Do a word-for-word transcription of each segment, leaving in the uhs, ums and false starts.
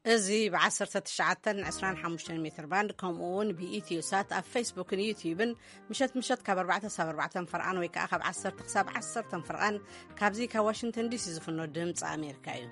ازي بعشرة تشعة عشرين حمشتين متر باند كمون بإيتيو سات أف فيسبوك يوتيوبن مشت مشت كاب أربعة سبعة أربعة فرقان ويك أخب عشرة تحسب عشرة فرقان كابزي كواشنطن دي سي زفنو دمت أمريكايو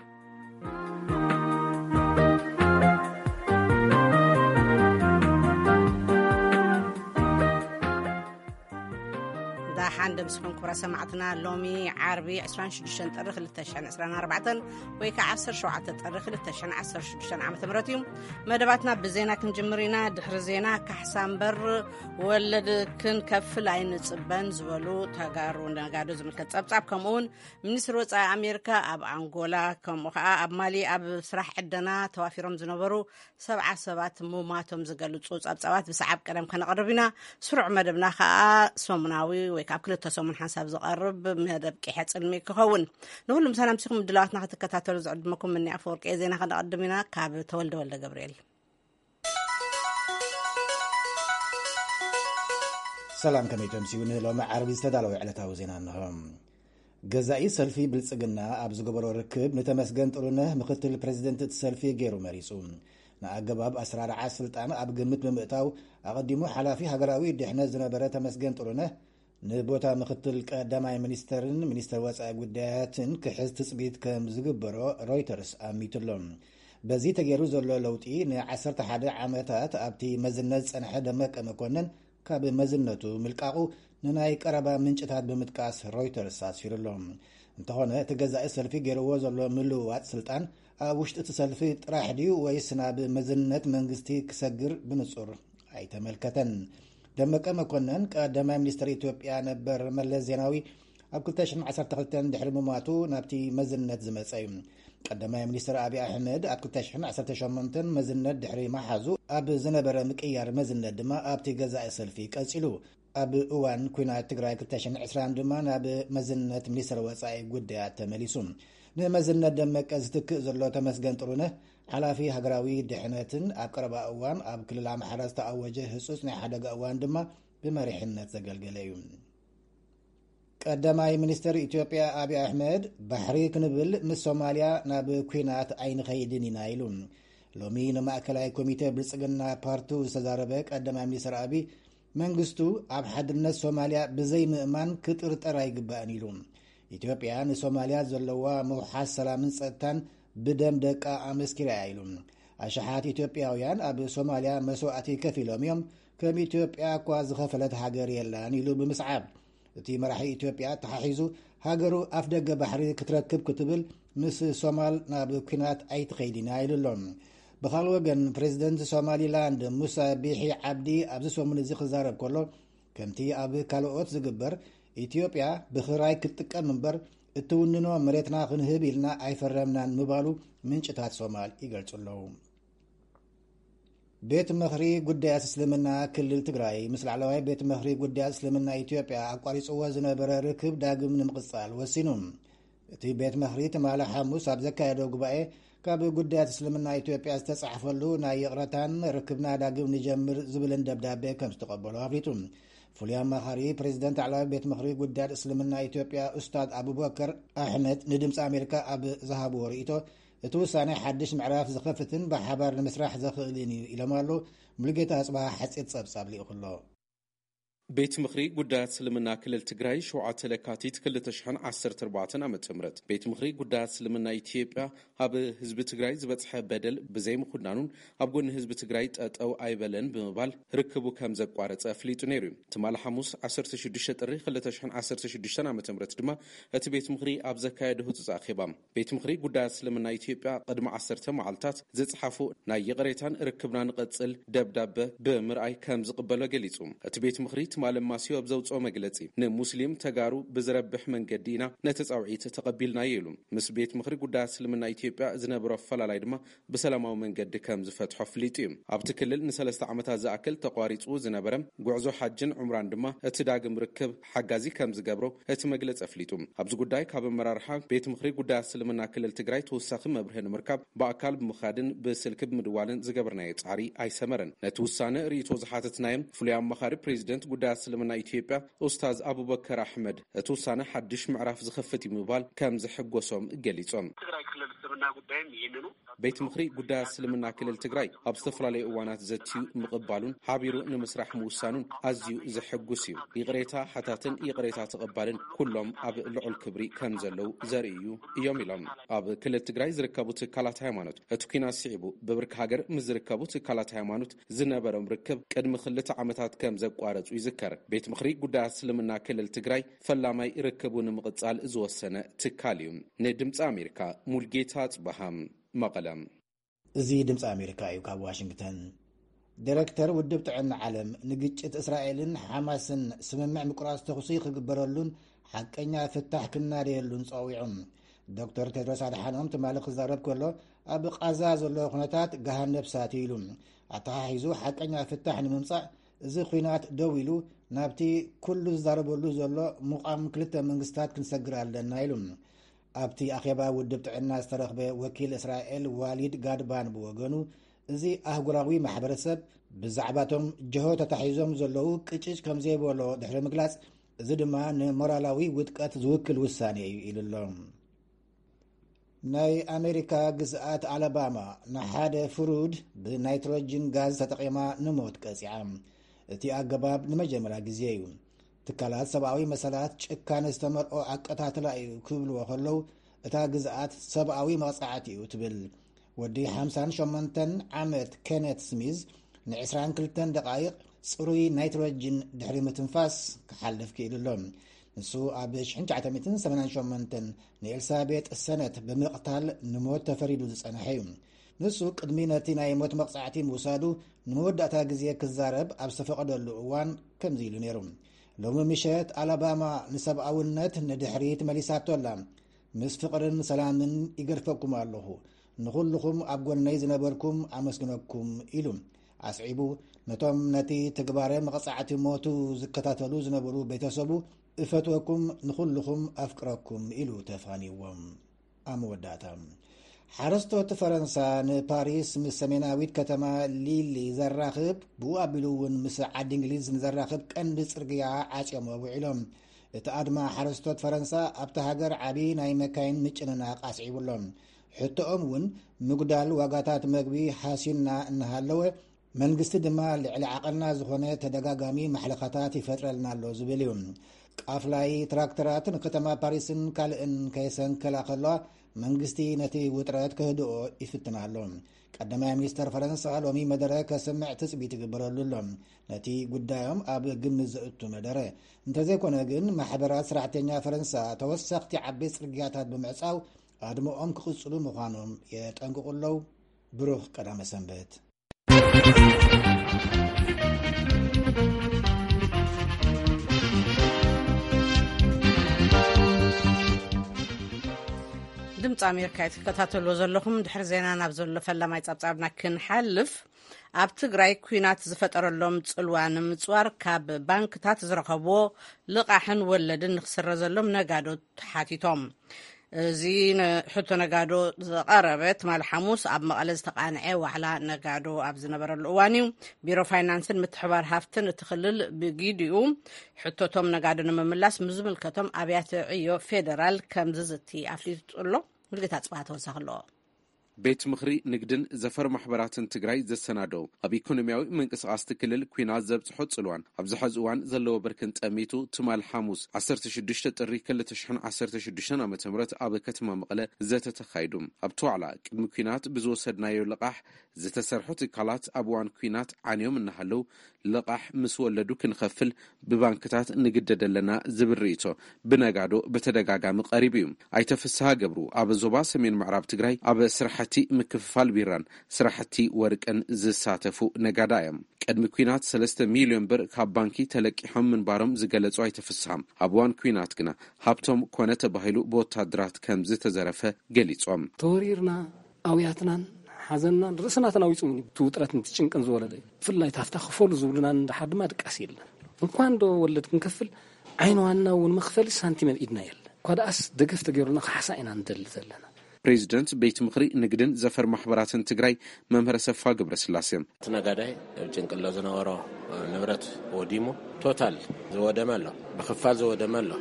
حان دمسكم كبرى سمعتنا لومي عربي عشرين شدشن تأرخ للتشان عشرين أربعة ويكا عصر شوعة تأرخ للتشان عصر شدشن عام ثمرتيوم مدباتنا بزينا كنجمرينا دحر زينا كحسان بر ولد كن كف لاين صبان زولو تاغار ونغادو زملكت صبصاب كمون منستر وصاي امريكا اب انغولا كم اب مالي اب سراح عدنا توافيرهم زنبرو سبعة سبات موماتهم زغلصو صبصابات بسعب قدم كنقربنا سرع مدبنا خا سومناوي كاب كل تسومن حساب زقرب مهدب كحت علمي كهون نقول لهم سلام سيكم دلوقتي تكتاتلوا زعدمكم مني افورك اي زينا قدمنا كاب تولد ولا جبريل سلام كميتم سيونه لو معربي استدالوا علتاو زينا انهم جزائي سلفي بلصقنا ابز غبرو ركب نتمسغن طلونه مختل بريزيدنت سلفي غيرو مريصون ناغباب اسرار عسلطان اب جمت بمئتاو اقدمو حلافي هاغراوي دحنا زنبره تمسغن طلونه نبوتا مختل قداماي منسترن منستر وصاي غداياتن كحز تصبيت كم زغبرو رويترز اميتلون بزي تغيرو زلو لوطي ن عشرة عامታት ابتي مزنت صنح دمق مكونن كاب مزنتو ملقاقو نناي قربا منጭታት بمتقاس رويترز اسفيرلوم انتهونه تجزاء سلفي غيرو زلو ملوات سلطان ابوشت تسلفي طراح ديو ويسنا بمزنت منغستي كسغر بنصور اي تملكتن دمقه مكونن قداماي منستر ኢትዮጵያ ነበር መለስ ዜናዊ ኣብ ሁለት ሺህ ዓሰርተ ክልተ ድሕሪ መማቱ ናብቲ መዝነት ዝመጸዩ ቀዳማይ ሚኒስትር አብይ አህመድ ኣብ ሁለት ሺህ ዓሰርተ ሸሞንተ መዝነት ድሕሪ ማሓዙ ኣብ ዝነበረ ምቅያር መዝነት ድማ ኣብቲ ገዛኢ ሰልፊ ቀጺሉ ኣብ እዋን ኩናት ትግራይ ሁለት ሺህ ዓሰርተ ድማ ናብ መዝነት ሚኒስትር ወጻኢ ጉዳያት ተመሊሱ ንመዝነት ደመቀ ዝትክእ ዘሎ ተመስገን ጥሩነህ ሓላፊ ሃገራዊ ድሕነትን ኣብ ቀረባ እዋን ኣብ ክልል ኣምሓራ ዝተኣወጀ ህጹጽ ናይ ሓደጋ እዋን ድማ ብመሪሕነት ዘገልገለ እዩ ቀዳማይ ሚኒስትር ኢትዮጵያ አብይ አህመድ ባሕሪ ክንብል ምስ ሶማሊያ ናብ ኩናት ኣይንኸይድን ኢና ኢሉ ሎሚ ንማእከላይ ኮሚቴ ብልጽግና ፓርቱ ዝተዛረበ ቀዳማይ ሚኒስትር አብይ መንግስቱ ኣብ ሓድነት ሶማሊያ ብዘይ ምእማን ክጥርጠር ኣይግባእን ኢሉ ኢትዮጵያ ንሶማሊያ ዘለዋ ምውሓስ ሰላምን ጸጥታን بدم دقا امسكرا ايلوم اشحات ኢትዮጵያውያን ኣብ ሶማሊያ መስዋዕቲ ከፊሎም እዮም ከም ኢትዮጵያ ኳዝ ኸፈለት ሃገር የላን ኢሉ ብምስዓብ እቲ መራሒ ኢትዮጵያ ተሓሒዙ ሃገሩ ኣፍ ደገ ባሕሪ ክትረክብ ክትብል ምስ ሶማል ናብ ኩናት ኣይትኸይድና ኢሉሎም በኻል ወገን ፕሬዝደንት ሶማሊላንድ ሙሳ ቢሒ ዓብዲ ኣብዚ ሰሙን እዚ ክዛረብ ከሎ ከምቲ ኣብ ካልኦት ዝግበር ኢትዮጵያ ብኽራይ ክትጥቀም እምበር እትውንኖ መሬትና ክንህብ ኢልና ኣይፈረምናን ምባሉ ምንጭታት ሶማል ይገልጹለው ቤት ምኽሪ ጉዳያት እስልምና ክልል ትግራይ ምስ ላዕለዋይ ቤት ምኽሪ ጉዳያት እስልምና ኢትዮጵያ ኣቋሪጽዎ ዝነበረ ርክብ ዳግም ንምቕጻል ወሲኑ እቲ ቤት ምኽሪ ትማለ ሐሙስ ኣብ ዘካየደው ጉባኤ ካብ ጉዳያት እስልምና ኢትዮጵያ ዝተጻሕፈሉ ናይ ይቕረታን ርክብና ዳግም ንጀምር ዝብልን ደብዳቤ ከም ዝተቐበሉ ኣፍሊጡ فليا مخاري بريزيدنت على بيت مخري قداد اسلامنا اثيوبيا استاذ ابو بكر احمد ندمص امريكا اب ذهب وريته توساني حدش معرف زخفتن بحبار المسرح زخليني الى مالو ملقيتا اصبح حصيت صبصاب لي كله ቤት ምኽሪ ጉዳያት እስልምና ክልል ትግራይ ሸውዓተ ለካቲት ክልተ ሺህ ዓሰርተ ኣርባዕተ ዓመተ ምህረት ቤት ምኽሪ ጉዳያት እስልምና ኢትዮጵያ ኣብ ህዝቢ ትግራይ ዝበጽሐ በደል ብዘይ ምኹናኑን ኣብ ጎኒ ህዝቢ ትግራይ ጠጠው ኣይበለን ብምባል ርክቡ ከም ዘቋረጸ ፍሊጡ ነይሩ ትማል ሐሙስ ዓሰርተ ሽዱሽተ ጥሪ ክልተ ሺህ ዓሰርተ ሽዱሽተ ዓመተ ምህረት ድማ እቲ ቤት ምኽሪ ኣብ ዘካየደ ህጹጽ ኣኼባ ቤት ምኽሪ ጉዳያት እስልምና ኢትዮጵያ ቅድሚ ዓሰርተ መዓልታት ዘጽሓፉ ናይ ይቕሬታን ርክብና ንቐጽል ደብዳቤ ብምርኣይ ከም ዝቕበሎ ገሊጹ እቲ ቤት ምኽሪ ማለም ማሲዮ ኣብዘውጾ መግለጺ ንሙስሊም ተጋሩ ብዝረብሕ መንገዲና ነተጻውዒት ተቀቢልና ይሉ ምስ ቤት ምኽሪ ጉዳያት እስልምና ኢትዮጵያ ዝነበረ ፈላላይ ድማ በሰላማዊ መንገዲ ከም ዝፈትሖ ፍሊጡ ኣብቲ ክልል ንሰለስተ ዓመታት ዝኣክል ተቋሪጹ ዝነበረ ጉዕዞ ሓጅን ዑምራን ድማ እቲ ዳግም ርክብ ሓጋዚ ከም ዝገብሮ እቲ መግለጺ ፍሊጡ ኣብዚ ጉዳይ ካብ መራርሓ ቤት ምኽሪ ጉዳያት እስልምና ክልል ትግራይ ተወሳኺ መብርሂ ንምርካብ በአካል ብምኻድን ብስልክ ብምድዋልን ዝገበርናዮ ጻዕሪ ኣይሰመረን ነቲ ውሳነ ርእይቶ ዝሓተትናዮም ፍሉይ ኣማኻሪ ፕሬዝደንት ጉዳያት እስልምና ኢትዮጵያ ኡስታዝ አቡበከር አህመድ እቱሳነ ሐድሽ ምዕራፍ ዝኸፈት ይምባል ከም ዝሕጎሶም ገሊጾም ትግራይ ክልል እስልምና ጉዳይም ይህንኑ ቤት ምክሪ ጉዳይ እስልምና ክልል ትግራይ ኣብ ዝተፈላለዩ እዋናት ዘትዩ ምቕባሉን ሓቢሩ ንምስራሕ ምውሳኑን ኣዝዩ ዝሕጉስ እዩ። ይቕሬታ ሓታትን ይቕሬታ ተቐባልን ኩሎም ኣብ ልዑል ክብሪ ከም ዘለው ዘርኢ እዩ እዮም ኢሎም። ኣብ ክልል ትግራይ ዝርከቡ ትካላት ሃይማኖት እቲ ኩናት ስዒቡ በብርኪ ሃገር ምስ ዝርከቡ ትካላት ሃይማኖት ዝነበሮም ርክብ ቅድሚ ክልተ ዓመታት ከም ዘቋረጹ ይዝከር። ቤት ምክሪ ጉዳይ እስልምና ክልል ትግራይ ፈላማይ ርክቡ ንምቕጻል ዝወሰነ ትካል እዩ። ንድምፂ ኣሜሪካ ሙልጌታ ጽባሃም መቐለም። እዚ ድምፂ ኣሜሪካ እዩ ካብ ዋሽንግተን። ዲሬክተር ውድብ ጥዕና ዓለም ንግጭት እስራኤልን ሓማስን ስምምዕ ምቁራጽ ተኹሲ ክግበረሉን ሓቀኛ ፍታሕ ክናደየሉን ጸዊዖም። ዶክተር ቴድሮስ ኣድሓኖም ትማሊ ክዛረብ ከሎ ኣብ ቃዛ ዘሎ ኩነታት ገሃነብ ሳት ኢሉ ኣተሓሒዙ ሓቀኛ ፍታሕ ንምምጻእ እዚ ኩናት ደው ኢሉ ናብቲ ኩሉ ዝዛረበሉ ዘሎ ሙቓም ክልተ መንግስታት ክንሰግር ኣለና ኢሉ። ኣብቲ ኣኼባ ውድብ ጥዕና ዝተረኽበ ወኪል እስራኤል ዋሊድ ጋድባን ብወገኑ እዚ ኣህጉራዊ ማሕበረሰብ ብዛዕባቶም ጀሆ ተታሒዞም ዘለዉ ቅጭጭ ከም ዘይበሎ ድሕሪ ምግላጽ እዚ ድማ ንሞራላዊ ውጥቀት ዝውክል ውሳኔ እዩ ኢሉሎም። ናይ ኣሜሪካ ግዝኣት ኣላባማ ንሓደ ፍሩድ ብናይትሮጅን ጋዝ ተጠቒማ ንሞት ቀፂዓ። እቲ ኣገባብ ንመጀመርያ ግዜ እዩ። ትካላት ሰብኣዊ መሰላት ጭካነ ዝተመልኦ ኣቀታትላ እዩ ክብልዎ ከለዉ እታ ግዝኣት ሰብኣዊ መቕጻዕቲ እዩ ትብል። ወዲ ሓምሳን ሸሞንተን ዓመት ኬነት ስሚዝ ን22 ደቓይቕ ጽሩይ ናይትሮጅን ድሕሪ ምትንፋስ ክሓልፍ ክኢሉሎም። ንሱ ኣብ ሽሕ ትሽዓተ ሚእትን ሰማንያን ሸሞንተን ንኤልሳቤጥ ሰነት ብምቕታል ንሞት ተፈሪዱ ዝጸንሐ እዩ። ንሱ ቅድሚ ነቲ ናይ ሞት መቕጻዕቲ ምውሳዱ ንመወዳእታ ግዜ ክዛረብ ኣብ ዝተፈቐደሉ እዋን ከምዚ ኢሉ ነይሩ። ሎሚ ምሸት ኣላባማ ንሰብኣውነት ንድሕሪት መሊሳቶላ። ምስ ፍቕርን ሰላምን ይገድፈኩም ኣለኹ። ንኹልኹም ኣብ ጐነይ ዝነበርኩም ኣመስግነኩም ኢሉ ኣስዒቡ ነቶም ነቲ ተግባረ መቕጻዕቲ ሞቱ ዝከታተሉ ዝነበሩ ቤተሰቡ እፈትወኩም ንኹልኹም ኣፍቅረኩም ኢሉ ተፋኒዎም። ኣብ መወዳእታ ሓረስቶት ፈረንሳ ንፓሪስ ምስ ሰሜናዊት ከተማ ሊሊ ዘራኽብ ብኡ ኣቢሉ እውን ምስ ዓዲ እንግሊዝ ንዘራኽብ ቀንዲ ጽርግያ ዓጽዮም ውዒሎም። እቲ ኣድማ ሓረስቶት ፈረንሳ ኣብቲ ሃገር ዓብዪ ናይ መካይን ምጭንናቕ ኣስዒቡሎም። ሕቶኦም እውን ምጉዳል ዋጋታት መግቢ ሓሲና እናሃለወ መንግስቲ ድማ ልዕሊ ዓቐልና ዝኾነ ተደጋጋሚ ማሕለኻታት ይፈጥረልና ኣሎ ዝብል እዩ። ቃፍላይ ትራክተራት ንከተማ ፓሪስን ካልእን ከየሰንከላ ከለዋ መንግስቲ ነቲ ውጥረት ክህድኦ ይፍትና ኣሎ። ቀዳማይ ሚኒስተር ፈረንሳ ሎሚ መደረ ከስምዕ ትፅቢት ይግበረሉ ኣሎ ነቲ ጉዳዮም ኣብ ግምት ዘእቱ መደረ። እንተዘይኮነ ግን ማሕበራት ስራሕተኛ ፈረንሳ ተወሳኽቲ ዓበይቲ ጽርግያታት ብምዕጻው ኣድሞኦም ክቕጽሉ ምዃኖም የጠንቅቑለው። ብሩኽ ቀዳመ ሰንበት። ድምፂ ኣሜሪካ ትከታተልዎ ዘለኹም። ድሕሪ ዜና ናብ ዘሎ ፈላማይ ጻብጻብና ክንሓልፍ። ኣብ ትግራይ ኩናት ዝፈጠረሎም ጽልዋ ንምጽዋር ካብ ባንክታት ዝረኸብዎ ልቓሕን ወለድን ንኽስረዘሎም ነጋዶ ተሓቲቶም። እዚ ንሕቶ ነጋዶ ዝቐረበ ትማሊ ሓሙስ ኣብ መቐለ ዝተቃንዐ ዋዕላ ነጋዶ ኣብ ዝነበረሉ እዋን እዩ። ቢሮ ፋይናንስን ምትሕባር ሃፍትን እቲ ክልል ብጊዲኡ ሕቶቶም ነጋዶ ንምምላስ ምዝምልከቶም ኣብያተ ዕዮ ፌደራል ከም ዝዝቲ ኣፍሊጡ ኣሎ። ሙልጌታ ጽባህ ተወሳኺ ኣለዎ። ቤት ምክሪ ንግድን ዘፈር ማሕበራትን ትግራይ ዘሰናደው ኣብ ኢኮኖሚያዊ ምንቅስቃስ ክልል ኩናት ዘብጽሖ ጽልዋን ኣብ ዝሐዚ እዋን ዘለዎ ብርክን ጠሚቱ ትማል ሓሙስ ዓሰርተ ሽዱሽተ ጥሪ ክልተ ሽሕን ዓሰርተ ሽዱሽተ ዓመተ ምህረት ኣብ ከተማ መቐለ ዘተተኻይዱ። ኣብቲ ዋዕላ ቅድሚ ኩናት ብዝወሰድናዮ ልቓሕ ዝተሰርሑ ትካላት ኣብ እዋን ኩናት ዓንዮም እናሃለው ልቓሕ ምስ ወለዱ ክንኸፍል ብባንክታት ንግደድ ኣለና ዝብል ርእቶ ብነጋዶ በተደጋጋሚ ቀሪቡ እዩ። ኣይተፍስሓ ገብሩ ኣብ ዞባ ሰሜን ምዕራብ ትግራይ ኣብ ስራሕ ስራሕቲ ምክፍፋል ቢራን ስራሕቲ ወርቅን ዝሳተፉ ነጋዳ እዮም። ቅድሚ ኩናት ሰለስተ ሚሊዮን ብር ካብ ባንኪ ተለቂሖም ምንባሮም ዝገለጹ ኣይተፍስሓም። ኣብ እዋን ኩናት ግና ሃብቶም ኮነ ተባሂሉ ብወታደራት ከም ዝተዘረፈ ገሊጾም ተወሪርና ኣውያትናን ሓዘናን ርእስናትና ዊጹም ትውጥረትን ትጭንቅን ዝወለደ ብፍላይ ታፍታ ክፈሉ ዝብሉና እንዳሓር ድማ ድቃስ የለን። እንኳን ዶ ወለድ ክንከፍል ዓይንዋና እውን መክፈል ሳንቲመን ኢድና የለን። ኳዳኣስ ደገፍ ተገይሩና ክሓሳ ኢና እንደል ዘለና። ፕሬዚደንት ቤት ምክሪ ንግድን ዘፈር ማሕበራትን ትግራይ መምህረ ሰፋ ገብረስላሴ ተነጋዳይ ጭንቅሎ ዝነበሮ ንብረት ወዲሙ ቶታል ዘወደመ ኣሎ ብክፋል ዘወደመ ኣሎ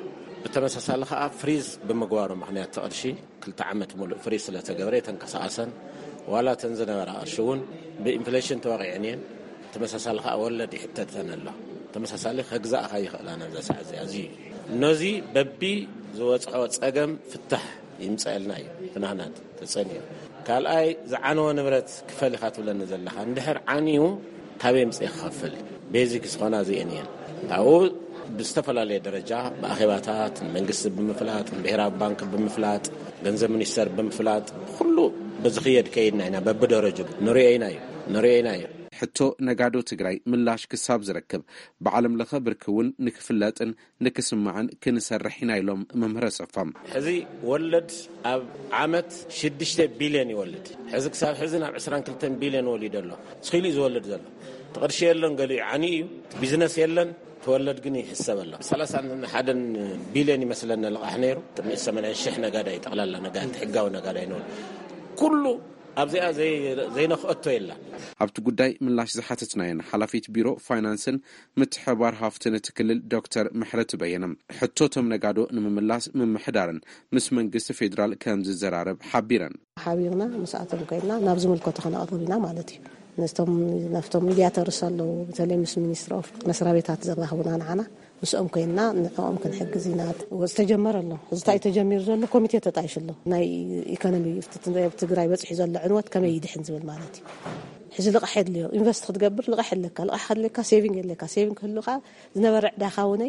بتمساسل خا فريز بمغوارو مخنيات تقرشي كل تعمت مول فريز لا تغبري تنكساسن ولا تنزنبر ارشون بانفليشن توقعنين تمساسل خا ولد يحتتن الله تمساسل خغزا خاي خلانا زسازي ازي نوزي ببي زوصحو صقم فتح يمصلنا فنانات تصني قال اي زعنو نبرت كفل خاتبلنا زلخا اندحر عانيو تابي مصي خفل بيزكس خنا زينين او بستفلالي درجه باخيباتات منغست بمفلات بهراب بانك بمفلات ገንዘብ ሚኒስተር በመፍላት ሁሉ በዝخيد ከይድና ኢና በበደረጃው ነሪአይና ነሪአይና ሕቶ ነጋዶ ትግራይ ምላሽ ክሳብ ዝረክብ በዓለም ለኸ ብርክውን ንክፍለጥን ንክስማዕን ክንሰርሕና ኢሎም መምህረ ሰፋም ሕዚ ወለድ ኣብ ዓመት ሽዱሽተ ቢልዮን ይወልድ ሕዚ ክሳብ ሕዚ ናብ عشرين ቢልዮን ወሊድ ኣሎ ስኺሊ ዝወልድ ዘሎ ተቅርሽ የለን ገሊ ዓኒ ቢዝነስ የለን تولد جني حساب الله ثلاثة حدا بيلين مثلا لقاح نيرو تمسمن الشح نقادا يتقلل نقاد حقاو نقادا ينون كله ابزي زي زي نخطو يلا ابت ጉዳይ ምላሽ ዝሓተትናየን ሓላፊት ቢሮ ፋይናንስን ምትሕባር ሃፍትን ትክልል ዶክተር ምሕረት በየነም ሕቶቶም ነጋዶ ንምምላስ ምምሕዳርን ምስ መንግስቲ ፌደራል ከም ዝዘራረብ ሓቢረን ሓቢርና መስኣቶም ከይና ናብ ዝምልከቶ ከናቅርብና ማለት እዩ نستم نفتم ميدياتر صلوا بتلمس مينستر اوف مسرابيتات زراهونا نعنا مسؤم كينا نقوم كنحجزينات واستجمر الله زتاي تجمير زله كوميتي تطايش الله ناي ايكونومي يفتتن تግራይ بصح يزل عنوت كما يدحن زبل مالتي حزي لقحد لي انفست تقبر لقحد لك لقحد لك سيفينج لك سيفينج كلها زنبر داخاوني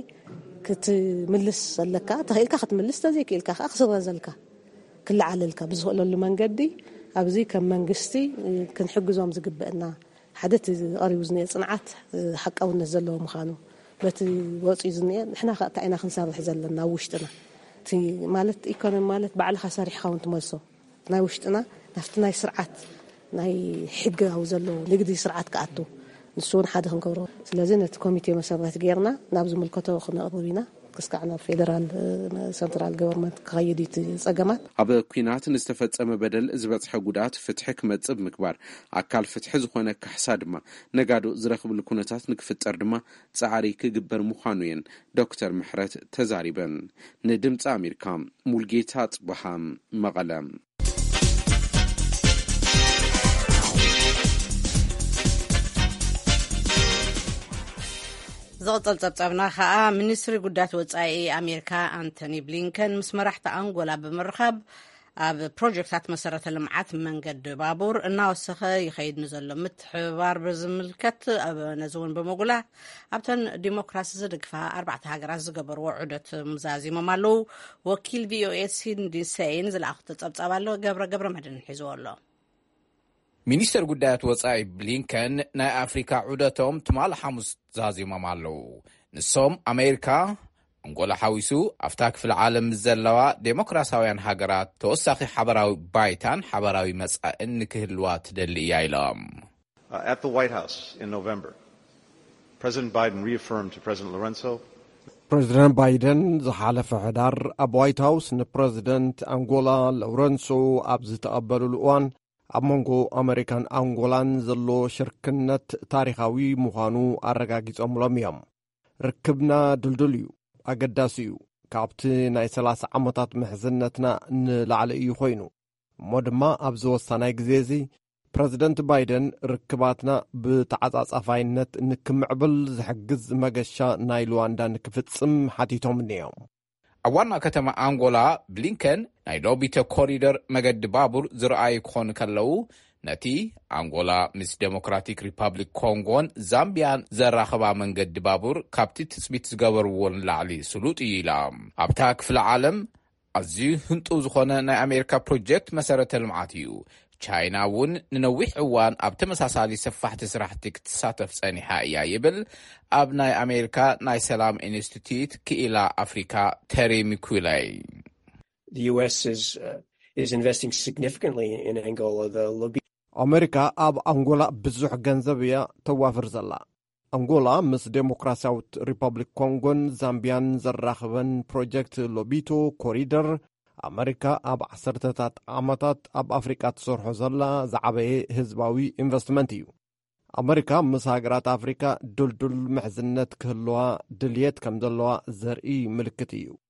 كتملس لك تخيلك ختملس تزيك لك اخسر زلك كل عللك بزول له منقدي ابزي كم منغستي كنحجزهم زغبئنا حدث قريب زني صنعات حقاو نزلوا مخانو بت وصي زني احنا تاعنا خنسرح زلنا وشتنا تي مالت ايكونومي مالت بعل خسارح خاون تملسو ناي وشتنا نفتنا سرعات ناي حقاو زلوا نقدي سرعات كاتو نسون حدا خنكبرو ስለዚህ ነት ኮሚቴ መሰረት ገርና ናብ ዝምልከቶ خنقربينا كسكعنا فيدرال سنترال غورمنت قايديت صقمات اب كينات نستفصم بدل زبصح غدات فتح كمصب مكبار اكل فتح زخونه كحسادما نغادو زرخب لكونتات نكفطر دما صعاري كغبر مخانوين دكتور محرت تزاريبن ندمص امريكا مولجيتا صبحام مقلم زغطل صبصبنا خا منستري ጉዳት ወጻኢ ኣሜሪካ አንቶኒ ብሊንከን ምስ መራሕቲ አንጎላ በመርኸብ ኣብ ፕሮጀክታት መሰረተ ልምዓት መንገድ ባቡር እናወሰኸ ይኸይድ ንዘሎ ምትሕባር በዝምልከት ኣብ ነዝውን በመጉላ ኣብተን ዲሞክራሲ ዝድግፋ ኣርባዕተ ሃገራት ዝገበርዎ ዑደት ምዛዚሞም ኣለው ወኪል ቪኦኤ ሲንዲ ሴይን ዝለኣኽቶ ጸብጻባሎ ገብረ ገብረ መድን ሒዝዎሎ ሚኒስተር ጉዳያት ወጻኢ ብሊንከን ናይ ኣፍሪካ ዑደቶም ትማል ሐሙስ ዛዚሞም ኣለው ንሶም ኣሜሪካ አንጎላ ሓዊሱ ኣፍታ ክፍለ ዓለም ዘለዋ ዴሞክራሲያውያን ሃገራት ተወሳኺ ሓበራዊ ባይታን ሓበራዊ መጻእን ንክህልዋ ትደሊ እያ ኢሎም At the White House in November, President Biden reaffirmed to President Lorenzo President Biden ዝሓለፈ ሕዳር ኣብ ዋይት ሃውስ ንፕሬዚደንት አንጎላ ሎረንሶ ኣብ ዝተቐበሉሉ እዋን ኣብ መንጎ ኣሜሪካን አንጎላን ዘሎ ሽርክነት ታሪኻዊ ምዃኑ ኣረጋጊጾምሎም እዮም ርክብና ድልድል እዩ ኣገዳሲ እዩ ካብቲ ናይ ሰላሳ ዓመታት ምሕዝነትና ንላዕሊ እዩ ኮይኑ እሞ ድማ ኣብ ዝወሳናይ ግዜ እዚ ፕሬዚደንት ባይደን ርክባትና ብተዓጻጻፋይነት ንክምዕብል ዝሕግዝ መገሻ ናይ ሉዋንዳ ንክፍጽም ሓቲቶም ነዮም ኣዋና ከተማ አንጎላ ብሊንከን ናይ ሎቢቶ ኮሪደር መገዲ ባቡር ዝረአዩ ክኾኑ ከለው ነቲ አንጎላ ምስ ዴሞክራቲክ ሪፐብሊክ ኮንጎን ዛምቢያን ዘራኸባ መንገዲ ባቡር ካብቲ ትጽቢት ዝገበርዎን ላዕሊ ስሉጥ እዩ ኢሎም ኣብታ ክፍለ ዓለም ኣዝዩ ህንጡብ ዝኾነ ናይ ኣሜሪካ ፕሮጀክት መሰረተ ልምዓት እዩ ቻይና እውን ንነዊሕ እዋን ኣብ ተመሳሳሊ ሰፋሕቲ ስራሕቲ ክትሳተፍ ጸኒሓ እያ ይብል ኣብ ናይ ኣሜሪካ ናይ ሰላም ኢንስቲትዩት ክኢላ ኣፍሪካ ተሪ ሚኩላይ The U S is uh, is investing significantly in Angola. The lobby ኣሜሪካ ኣብ አንጎላ ብዙሕ ገንዘብ እያ ተዋፍር ዘላ አንጎላ ምስ ዴሞክራሲያዊት ሪፐብሊክ ኮንጎን ዛምቢያን ዘራኽበን ፕሮጀክት ሎቢቶ ኮሪደር ኣሜሪካ ኣብ ዓሰርተታት ዓመታት ኣብ ኣፍሪቃ ትሰርሖ ዘላ ዝዓበየ ህዝባዊ ኢንቨስትመንት እዩ ኣሜሪካ ምስ ሃገራት ኣፍሪካ ድልድል ምሕዝነት ክህልዋ ድልየት ከም ዘለዋ ዘርኢ ምልክት እዩ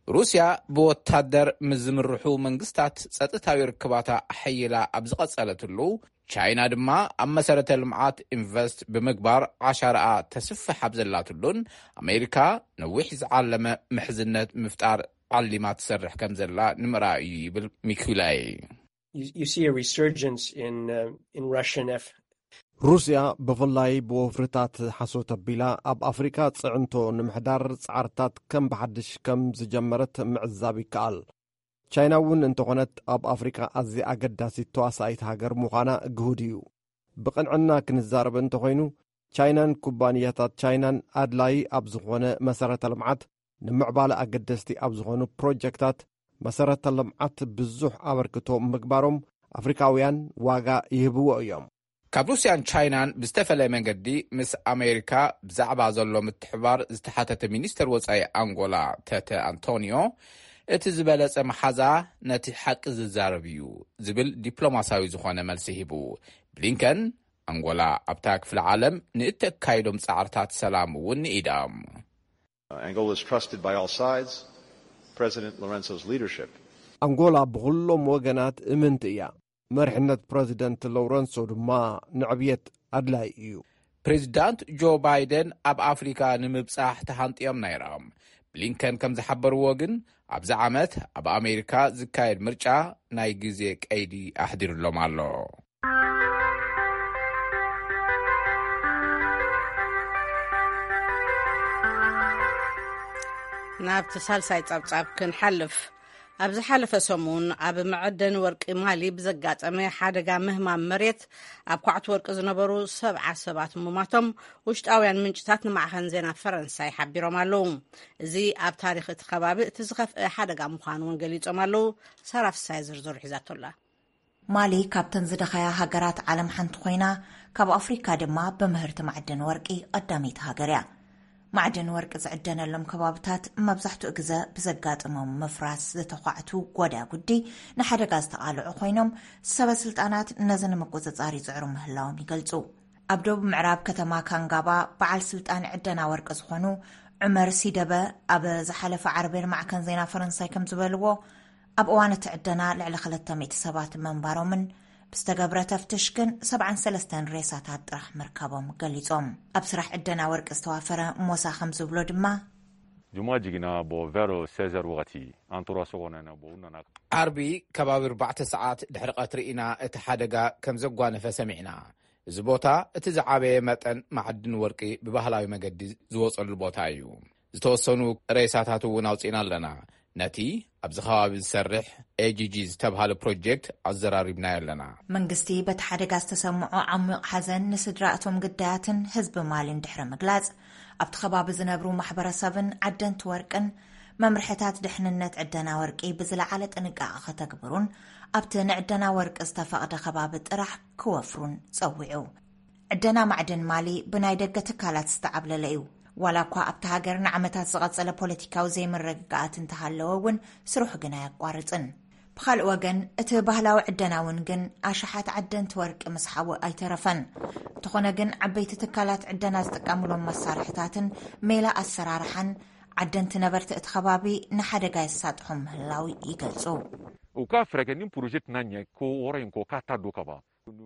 ሩስያ ብወታደር ምዝምርሑ መንግስታት ጸጥታዊ ርክባታ ሓይላ ኣብ ዝቐጸለትሉ ቻይና ድማ ኣብ መሰረተ ልምዓት ኢንቨስት ብምግባር ዓሻርኣ ተስፍሕ ኣብ ዘላትሉን ኣሜሪካ ነዊሕ ዝዓለመ ምሕዝነት ምፍጣር ዓሊማ ትሰርሕ ከም ዘላ ንምርኣዩ ይብል ሚኩላይ You see a resurgence in uh, in Russian F ሩስያ ብፍላይ ብወፍርታት ሓሶት ኣቢላ ኣብ ኣፍሪካ ጽዕንቶ ንምሕዳር ጻዕርታት ከም ብሓድሽ ከም ዝጀመረት ምዕዛብ ይከኣል ቻይና እውን እንተኾነት ኣብ ኣፍሪካ ኣዝያ ኣገዳሲት ተዋሳኢት ሃገር ምዃና ግሁድ እዩ ብቕንዕና ክንዛረብ እንተኾይኑ ቻይናን ኩባንያታት ቻይናን ኣድላይ ኣብ ዝኾነ መሰረተ ልምዓት ንምዕባለ ኣገደስቲ ኣብ ዝኾኑ ፕሮጀክታት መሰረተ ልምዓት ብዙሕ ኣበርክቶ ምግባሮም ኣፍሪካውያን ዋጋ ይህብዎ እዮም ካብ ሩስያን ቻይናን ብዝተፈለየ መንገዲ ምስ ኣሜሪካ ብዛዕባ ዘሎ ምትሕባር ዝተሓተተ ሚኒስተር ወጻኢ ኣንጎላ ተተ ኣንቶኒዮ እቲ ዝበለጸ መሓዛ ነቲ ሓቂ ዝዛረብ እዩ ዝብል ዲፕሎማሳዊ ዝኾነ መልሲ ሂቡ ብሊንከን ኣንጎላ ኣብታ ክፍለ ዓለም ንእተካይዶም ጻዕርታት ሰላም እውን ኢዳም Angola is trusted by all sides. President Lourenço's leadership. ኣንጎላ ብኩሎም ወገናት እምንቲ እያ መርሕነት ፕሬዚደንት ሎረንሶ ድማ ንዕብየት ኣድላይ እዩ ፕሬዚዳንት ጆ ባይደን ኣብ ኣፍሪካ ንምብጻሕ ተሃንጥዮም ነይሮም ብሊንከን ከም ዝሓበርዎ ግን ኣብዚ ዓመት ኣብ ኣሜሪካ ዝካየድ ምርጫ ናይ ግዜ ቀይዲ ኣሕዲሩሎም ኣሎ ናብ ተሳልሳይ ጸብጻብ ክንሓልፍ ኣብዚ ሓለፈ ሰሙን ኣብ መዕደን ወርቂ ማሊ ብዘጋጠመ ሓደጋ ምህማም መሬት ኣብ ኳዕቲ ወርቂ ዝነበሩ ሰብዓ ሰባት ምማቶም ውሽጣውያን ምንጭታት ንማዕኸን ዜና ፈረንሳይ ሓቢሮም ኣለዉ እዚ ኣብ ታሪክ እቲ ከባቢ እቲ ዝኸፍአ ሓደጋ ምዃኑ እውን ገሊጾም ኣለዉ ሰራፍሳይ ዝርዝር ሒዛቶላ ማሊ ካብተን ዝደኸያ ሃገራት ዓለም ሓንቲ ኮይና ካብ ኣፍሪካ ድማ ብምህርቲ ማዕደን ወርቂ ቀዳሚት ሃገር እያ ማዕደን ወርቂ ዝዕደነሎም ከባብታት መብዛሕትኡ ግዜ ብዘጋጥሞም ምፍራስ ዝተኳዕቱ ጎዳ ጉዲ ንሓደጋ ዝተቃልዑ ኮይኖም ሰበስልጣናት ነዚ ንምቁፅጻር ይፅዕሩ ምህላዎም ይገልጹ ኣብ ደቡብ ምዕራብ ከተማ ካንጋባ በዓል ስልጣን ዕደና ወርቂ ዝኾኑ ዑመር ሲደበ ኣብ ዝሓለፈ ዓርቤር ማዕከን ዜና ፈረንሳይ ከም ዝበልዎ ኣብ እዋን እቲ ዕደና ልዕሊ ክልተ ሚእቲ ሰባት መንባሮምን ብስተገብረ ተፍትሽ ግን ሰብዓ ሰለስተ ሬሳታት ጥራሕ ምርካቦም ገሊጾም ኣብ ስራሕ ዕደና ወርቂ ዝተዋፈረ ሞሳ ከም ዝብሎ ድማ ጁማጅግና ቦ ቨሮ ሴዘር ወቅቲ አንቶራሶጎናና ቦኡናና ዓርቢ ከባቢ ኣርባዕተ ሰዓት ድሕሪ ቀትሪ ኢና እቲ ሓደጋ ከም ዘጓነፈ ሰሚዕና እዚ ቦታ እቲ ዝዓበየ መጠን ማዕድን ወርቂ ብባህላዊ መገዲ ዝወፀሉ ቦታ እዩ ዝተወሰኑ ሬሳታት እውን ኣውፂና ኣለና ነቲ ኣብዚ ከባቢ ዝሰርሕ ኤጂጂ ዝተብሃለ ፕሮጀክት ኣዘራሪብና ኣለና መንግስቲ በቲ ሓደጋ ዝተሰምዖ ዓሚቕ ሓዘን ንስድራእቶም ግዳያትን ህዝቢ ማሊን ድሕሪ ምግላጽ ኣብቲ ከባቢ ዝነብሩ ማሕበረሰብን ዓደንቲ ወርቅን መምርሕታት ድሕንነት ዕደና ወርቂ ብዝለዓለ ጥንቃቐ ከተግብሩን ኣብቲ ንዕደና ወርቂ ዝተፈቕደ ከባቢ ጥራሕ ክወፍሩን ጸዊዑ ዕደና ማዕድን ማሊ ብናይ ደገ ትካላት ዝተዓብለለ እዩ ዋላ እኳ ኣብቲ ሃገር ንዓመታት ዝቐጸለ ፖለቲካዊ ዘይምርግጋኣት እንተሃለወ እውን ስሩሕ ግን ኣያቋርፅን ብኻልእ ወገን እቲ ባህላዊ ዕደና እውን ግን ኣሽሓት ዓደንቲ ወርቂ ምስሓቡ ኣይተረፈን እንተኾነ ግን ዓበይቲ ትካላት ዕደና ዝጥቀምሎም መሳርሕታትን ሜላ ኣሰራርሓን ዓደንቲ ነበርቲ እቲ ከባቢ ንሓደጋ የሳጥሖም ምህላዊ ይገልጹ uka frekenin projet nanya ko oren ko kata do kaba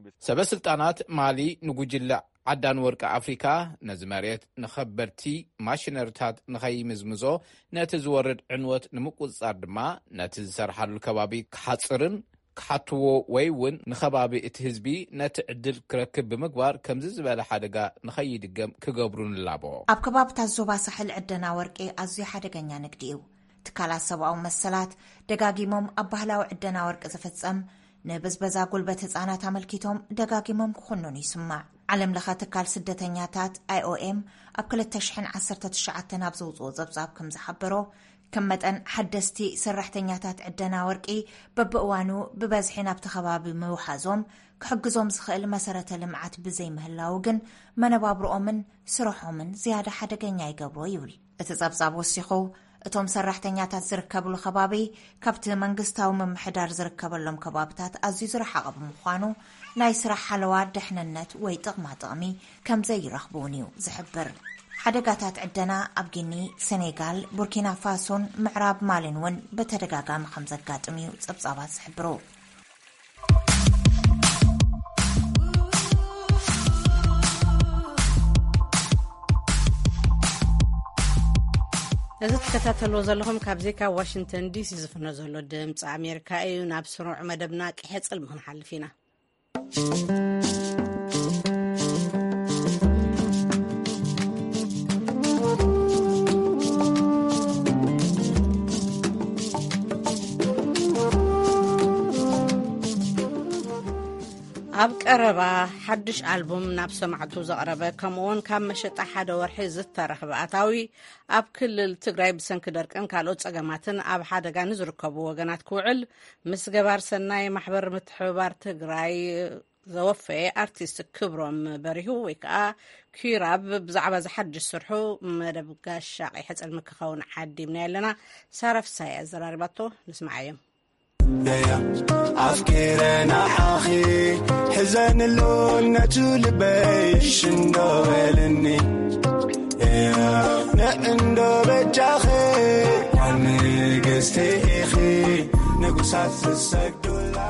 ሰበስልጣናት ማሊ ንጉጅለ ዓዳን ወርቂ ኣፍሪካ ነዚ መሬት ንኸበርቲ ማሽነርታት ንኸይምዝምዞ ነቲ ዝወርድ ዕንወት ንምቁፅጻር ድማ ነቲ ዝሰርሓሉ ከባቢ ክሓፅርን ክሓትዎ ወይ እውን ንኸባቢ እቲ ህዝቢ ነቲ ዕድል ክረክብ ብምግባር ከምዚ ዝበለ ሓደጋ ንኸይድገም ክገብሩን ላቦ ኣብ ከባብታት ዞባ ሳሕል ዕደና ወርቂ ኣዝዩ ሓደገኛ ንግዲ እዩ ትካላት ሰብኣዊ መሰላት ደጋጊሞም ኣብ ባህላዊ ዕደና ወርቂ ዝፍጸም ንብዝበዛ ጉልበት ህፃናት ኣመልኪቶም ደጋጊሞም ክኾኑን ይስማዕ ዓለም ለኸ ትካል ስደተኛታት ኣይኦኤም ኣብ ክልተ ሽሕን ዓሰርተ ትሽዓተን ኣብ ዘውፅኦ ጸብጻብ ከም ዝሓበሮ ከም መጠን ሓደስቲ ሰራሕተኛታት ዕደና ወርቂ በብእዋኑ ብበዝሒ ናብቲ ከባቢ ምውሓዞም ክሕግዞም ዝኽእል መሰረተ ልምዓት ብዘይምህላው ግን መነባብሮኦምን ስርሖምን ዝያዳ ሓደገኛ ይገብሮ ይብል እቲ ጸብጻብ ወሲኹ እቶም ሰራሕተኛታት ዝርከብሉ ከባቢ ካብቲ መንግስታዊ ምምሕዳር ዝርከበሎም ከባብታት ኣዝዩ ዝረሓቐ ብምዃኑ ናይ ስራሕ ሓለዋ ድሕንነት ወይ ጥቕማ ጥቕሚ ከም ዘይረኽቡን እዩ ዝሕብር ሓደጋታት ዕደና ኣብ ጊኒ፣ ሴኔጋል፣ ቡርኪና ፋሶን ምዕራብ ማሊን እውን በተደጋጋሚ ከም ዘጋጥም እዩ ጸብጻባት ዝሕብሩ። እዚ ተከታተልዎ ዘለኹም ካብ ዜካ ዋሽንግተን ዲሲ ዝፍኖ ዘሎ ድምፂ ኣሜሪካ እዩ። ናብ ስሩዕ መደብና ቅሕፅል ምክንሓልፍ ኢና። ኣብ ቀረባ ሓድሽ ኣልቡም ናብ ሰማዕቱ ዘቕረበ ከምኡውን ካብ መሸጣ ሓደ ወርሒ ዝተረኽበ ኣታዊ ኣብ ክልል ትግራይ ብሰንኪ ደርቅን ካልኦት ጸገማትን ኣብ ሓደጋ ንዝርከቡ ወገናት ክውዕል ምስ ገባር ሰናይ ማሕበር ምትሕብባር ትግራይ ዘወፈየ ኣርቲስት ክብሮም በሪሁ ወይ ከዓ ኪራብ ብዛዕባ ዝሓድሽ ስርሑ መደብ ጋሻ ቀይሕፅል ምክኸውን ዓዲምና ኣለና። ሳረፍሳይ ኣዘራሪባቶ ንስማዕ እዮም። أفكرنا حاخي حزن اللون نجول بيش ندولني نعندو بجاخي واني قستيخي نقصات السقدولا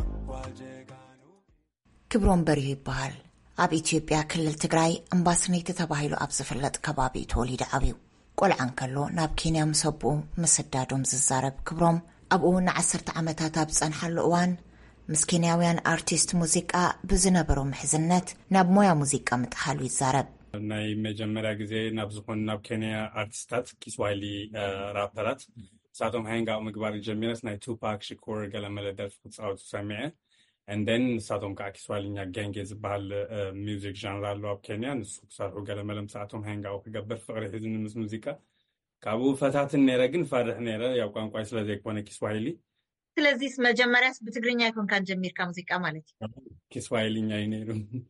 كبرون بريو يبهال ኣብ ኢትዮጵያ ክልል ትግራይ እምባስነይቲ ተባሂሉ ኣብ ዝፍለጥ ከባቢ ተወሊዱ ዓብዩ ቆልዓን ከሎ ናብ ኬንያ ምሰቡ መስዳዶም ዝዛረብ ክብሮም ኣብኡ ንዓሰርተ ዓመታት ኣብ ጸንሓሉ እዋን ምስ ኬንያውያን ኣርቲስት ሙዚቃ ብዝነበሩ ምሕዝነት ናብ ሞያ ሙዚቃ ምጥሓሉ ይዛረብ። ናይ መጀመርያ ግዜ ናብ ዝኾኑ ናብ ኬንያ ኣርቲስታት ኪስዋሂሊ ራፐራት ሳቶም ሃንጋው ምግባር ጀሚረስ ናይ ቱፓክ ሽኩር ገለመለ ደርፊ ክጻወቱ ሰሚዐ and then ሳቶም ከዓ ኪስዋሂሊኛ ጋንግ ዝበሃል ሚውዚክ ዣንር ኣሎ ኣብ ኬንያ ንሱ ክሰርሑ ገለመለም ሳቶም ሃንጋው ክገብር ፍቅሪ ሒዙን ምስ ሙዚቃ ካብኡ ፈታትን ነረ ግን ፈርሕ ነረ ያው ቋንቋይ ስለዘይኮነ ኪስዋሂሊ ስለዚህ መጀመሪያስ ብትግርኛ ይኮን ካን ጀሚርካ ሙዚቃ ማለት ኪስዋሂሊኛ ይነሩ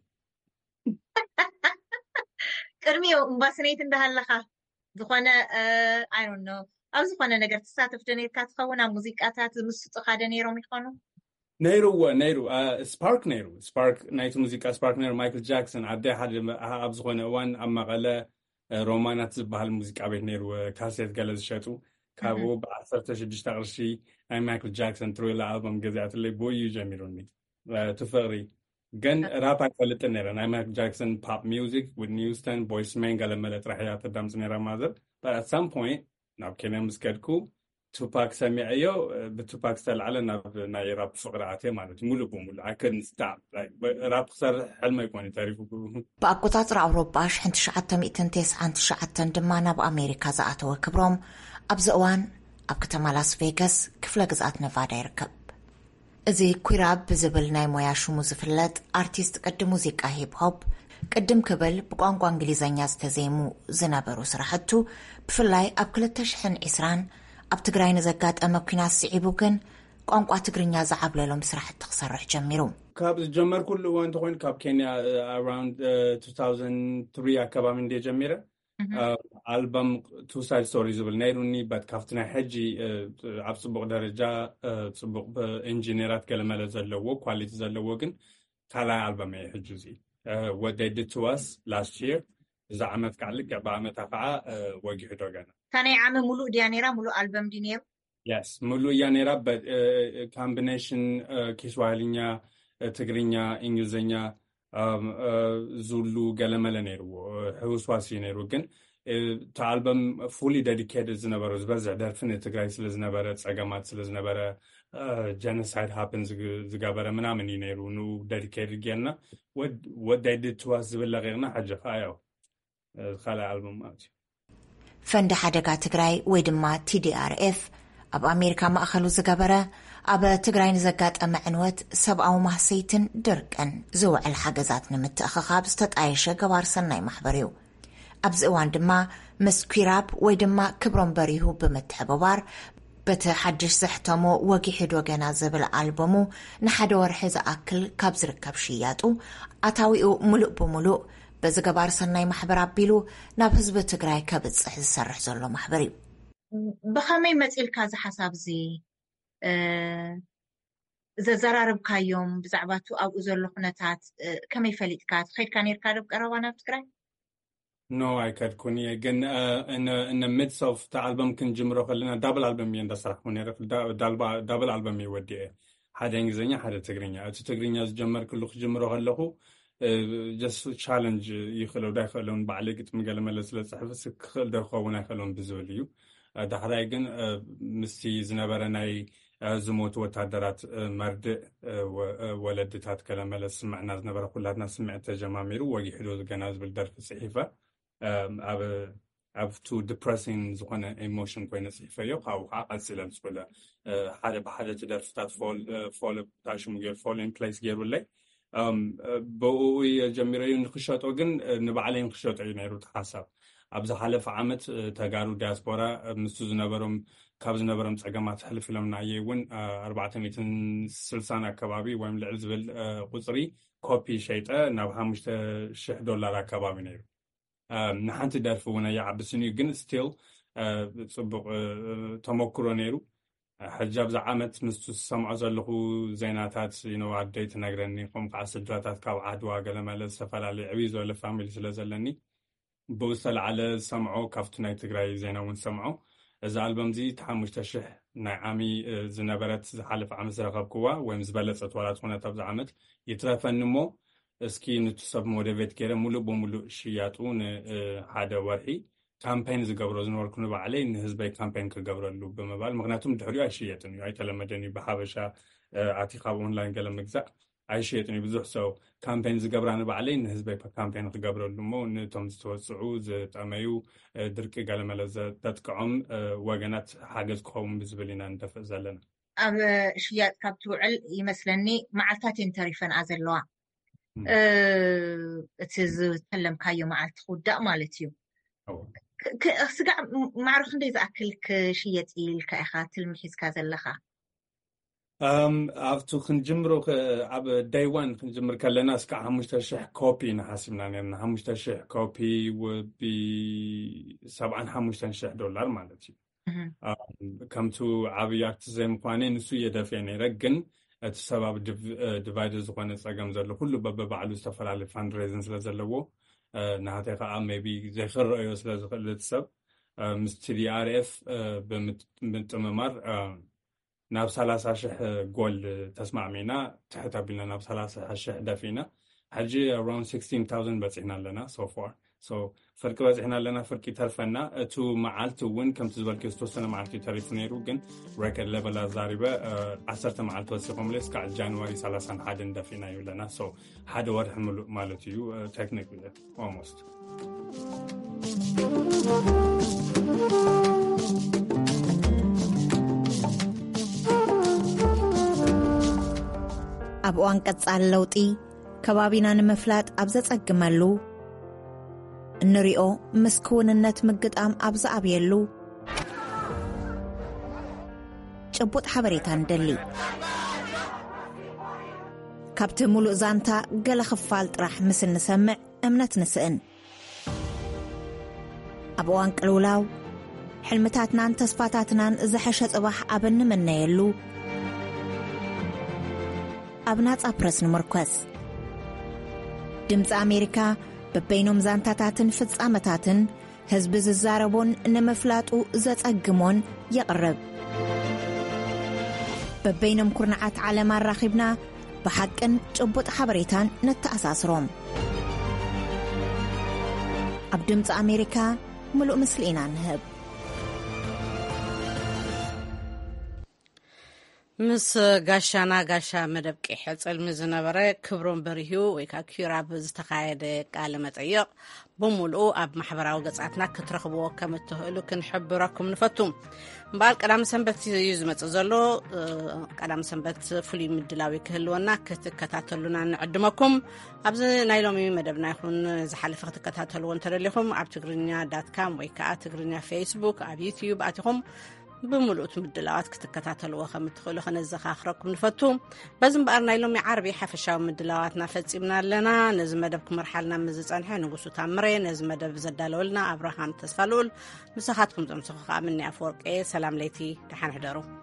ቅድሚው እምባስነይት እንዳሃለኻ ዝኾነ I don't know ኣብ ዝኾነ ነገር ተሳተፍ ደኔርካ ትኸውን ኣብ ሙዚቃታት ምስጥኻ ደኔሮም ይኾኑ ነይሩ ነይሩ ስፓርክ ነይሩ ስፓርክ ናይቱ ሙዚቃ ስፓርክ ነይሩ ማይክል ጃክሰን ዓደ ሓደ ኣብ ዝኾነ እዋን ኣብ መቐለ ሮማናት ዝበሃል ሙዚቃ ቤት ነይሩ ካሴት ገለ ዝሸጡ ካብኡ ብዓሰርተ ሽዱሽተ ቅርሺ ናይ ማይክል ጃክሰን ትሪላ ኣልበም ገዛእትለይ ቦዩ ጀሚሩኒ ትፍቕሪ ግን ራፕ ኣይፈልጥን ነይረ ናይ ማይክል ጃክሰን ፖፕ ሚውዚክ ዊትኒ ሂውስተን ቦይስ ሜን ገለ መለ ጥራሕ እያ ተዳምፅ ነይራ ማዘር but at some point ናብ ኬንያ ምስ ከድኩ ቱፓክ ሰሚዐዮ ብቱፓክ ዝተልዓለ ናብ ናይ ራፕ ፍቅሪ ኣትየ ማለት ሙሉእ ብሙሉእ I couldn't stop like ራፕ ክሰርሕ ሕልመይ ኮነ ተሪፉ ብኣቆጻጽር ኣውሮፓ ሺሕ ትሽዓተ ሚእትን ትስዓን ትሽዓተን ድማ ናብ ኣሜሪካ ዝኣተወ ክብሮም ኣብዚ እዋን ኣብ ከተማ ላስ ቬጋስ ክፍለ ግዝኣት ነቫዳ ይርከብ። እዚ ኩራብ ብዝብል ናይ ሞያ ሽሙ ዝፍለጥ ኣርቲስት ቅድም ሙዚቃ ሂፕ ሆፕ ቅድም ክብል ብቋንቋ እንግሊዘኛ ዝተዘይሙ ዝነበሩ ስራሕቱ ብፍላይ ኣብ ክልተ ሽሕን ዒስራን ኣብ ትግራይ ንዘጋጠመ ኩናት ስዒቡ ግን ቋንቋ ትግርኛ ዝዓብለሎም ስራሕቲ ክሰርሕ ጀሚሩ። ካብ ዝጀመር ኩሉ እዋን እንተኮይኑ ካብ ኬንያ around two thousand three ኣከባቢ እንደ ጀሚረ ኣልበም two side stories ዝብል ነይሩኒ በት ካብቲ ናይ ሕጂ ኣብ ፅቡቅ ደረጃ ፅቡቅ ኢንጂነራት ገለመለ ዘለዎ ኳሊቲ ዘለዎ ግን ካልኣይ ኣልበም እየ ሕጂ እዚ what they did to us last year እዛ ዓመት ከዓ ልክዕ ብዓመታ ከዓ ወጊሑ ዶ ገና ታናይ ዓመ ሙሉእ ድያ ነይራ ሙሉእ ኣልበም ዲ ነይሩ yes ሙሉእ እያ ነይራ but combination ኪስዋሂሊኛ ትግርኛ እንግሊዝኛ ዙሉ ገለመለ ነይርዎ ህውስዋሲ ነይሩ ግን እቲ ኣልበም fully dedicated ዝነበረ ዝበዝሕ ደርፊ ንትግራይ ስለ ዝነበረ ፀገማት ስለ ዝነበረ genocide happens ዝገበረ ምናምን እዩ ነይሩ ኑ dedicated ጌርና what they did to us ዝብል ለቂቕና ሓጂ ከዓ ያው ካልኣይ ኣልበም ማለት እዩ ፈንዲ ሓደጋ ትግራይ ወይ ድማ T D R F ኣብ ኣሜሪካ ማእኸሉ ዝገበረ ኣብ ትግራይ ንዘጋጠመ ዕንወት ሰብኣዊ ማህሰይትን ድርቅን ዝውዕል ሓገዛት ንምትእኽኻብ ዝተጣየሸ ገባር ሰናይ ማሕበር እዩ። ኣብዚ እዋን ድማ ምስ ኩራብ ወይ ድማ ክብሮም በሪሁ ብምትሕብባር በቲ ሓድሽ ዘሕተሞ ወጊሑ ዶ ገና ዝብል ኣልበሙ ንሓደ ወርሒ ዝኣክል ካብ ዝርከብ ሽያጡ ኣታዊኡ ሙሉእ ብሙሉእ በዚ ገባር ሰናይ ማሕበር ኣቢሉ ናብ ህዝቢ ትግራይ ከብፅሕ ዝሰርሕ ዘሎ ማሕበር እዩ። ብኸመይ መፂልካ ዝሓሳብ እዚ ዘዘራርብካዮም ብዛዕባቱ ኣብኡ ዘሎ ኩነታት ከመይ ፈሊጥካ ትኸይድካ ነርካ ዶ ቀረባ ናብ ትግራይ? no I could كوني again in in the midst of the album كنجمرو خلينا double album يندسرح من يعرف double double album يودي حدا إنجليزية حدا تجرينيا أنت تجرينيا جمر كله خجمرو خلقه just challenge يخلو داخلون بعلقة مقالة ملص لصحف سكخل دخونا خلون بزوليو ده حرايقن مستي زنبرناي زموت وتعدرات مرد ولدتات كلام ملص سمعنا زنبر كلنا سمعت جماميرو وجي حدود جناز بالدرس الصحيفة أب أب to depressing زخنا emotion كوينة صحيفة يو أو عقل سلامس ولا حدا بحدا تدرس تات fall fall تاش مجال fall in place جير ولا بوي جميرين خشات وجن نبعلين خشات عينيرو تحسب أبز حلف عمت تجارو دياسبورا مستوز نبرم كابز نبرم تجمعات حلف لهم نعيون أربعة ميتين سلسانة كبابي ويم العزبل قصري كوبي شيء نبها مش شه دولار كبابي نيرو نحنت دارفونا يا عبسني جن ستيل صبغ تمكرو نيرو حجاب زعمت مستوز سمع زلخو زيناتات ينو عديت نقرني قم قاس الدراتات كاب عدوا قال ما لسفل على عبيز ولا فاميلي سلازلني بوصل على سمعه كافتنا تجري زينا ونسمعه إذا ألبوم زي تحمش تشح نعامي زنبرت حلف عمز رقب قوة ومزبلت أطوالات هنا تبز عمت يترفع النمو اسكي نتصب موديفيت كده ملو بملو شياتون هذا ورحي كامبين زجبروا زنور كنا بعليه إن هزبي كامبين كجبروا اللوب بمبال مغناتهم تحريو أشياء يعني تلما دني بحبشة اعتقاب أونلاين قلم مجزء أي شيء يعني بزح سو كامبين زجبران بعليه إن هزبي كامبين كجبروا اللومو إن توم توسعوا تأميو درك قلم لذا تتكعم وجنات حاجز قوم بزبلنا ندفع زلنا. أب شيء كابتوعل يمثلني معلتين تريفن أزلوا. تز تكلم كايو معلت خداء مالتيو. سجع معرف ندي أكلك شيء تقيل كأخات المحيز كازلخا. أم أفتو خنجمرو عب day one خنجمر كلنا سكع همش ترشح كوبي نحاسبنا يعني همش ترشح كوبي وبي سبعا همش ترشح دولار مالتي. كم تو عبيات زي مقانين نسو يدفعني رجن السبب dividers وقنا ساقم زلوا كله ببا بعلو استفر على fundraising لزلوا نهاتي قام maybe زي خر أيوس لزلوا مستري عارف بمتممر ناب ثلاثة شح جول تسمع منا تحت بينا ناب ثلاثة شح دفينا حجي around sixteen thousand بس إحنا لنا so far so فرق بس إحنا لنا فرق ترفنا تو معلت وين كم تزبل كستوسنا معلتي تلفونيرو جن record level زاربة عشرة معلت وسقم ليس كع جانوري ثلاثة حد دفينا يولنا so حد ورح ملو مالتيو technically almost. أبو أنكت على اللوطي كبابينا نمفلات أبزت أجملو النريو مسكون النت مجد أم أبز أبيلو شبوت حبريتان دلي كابت ملو زانتا قال خفالت راح مسن نسمع أمنت نسئن أبو أنك الولاو حلمتاتنا تسفاتاتنا زحشت أباح أبن من يلو أبنات أبرس نمركز دمز أمريكا ببينهم زانتاتاتن فتس أمتاتن هزبز الزاربون نمفلاتو زات أقمون يقرب ببينهم كرنعات على ما راخبنا بحقن جبوت حبريتان نتأساسروم أبدمز أمريكا ملؤ مسلينا نهب ምስ ጋሻና ጋሻ መደብቂ ሕጽል ምዝነበረ ክብሮም በሪሁ ወይ ካ ኪራብ ዝተኻየደ ቃለ መጠይቅ በሙሉ ኣብ ማሕበራዊ ገጻትና ክትረኽብዎ ከም እትኽእሉ ክንሕብረኩም ንፈቱም እምበኣር ቀዳም ሰንበት እዩ ዝመጽእ ዘሎ ቀዳም ሰንበት ፍሉይ ምድላዊ ክህልወና ክትከታተሉና ንዕድመኩም ኣብዚ ናይ ሎሚ መደብና ይኹን ዝሓለፈ ክትከታተልዎ እንተደሊኹም ኣብ ትግርኛ ዳት ካም ወይ ከዓ ትግርኛ ፌስቡክ ኣብ ዩቲዩብ ኣቲኹም بملؤت مدلوات كتكتاتلوا خمتخلو خنزخاخركم نفتو بزن بقرنا يلومي عربي حفشاو مدلواتنا فتسيبنا لنا نزم مدبكم مرحلنا مزيزانحي نقصو تامري نزم مدب زدالولنا أبراهام تسفلول مساخاتكم تمسخوخا مني أفورك إيه سلام ليتي تحان حدارو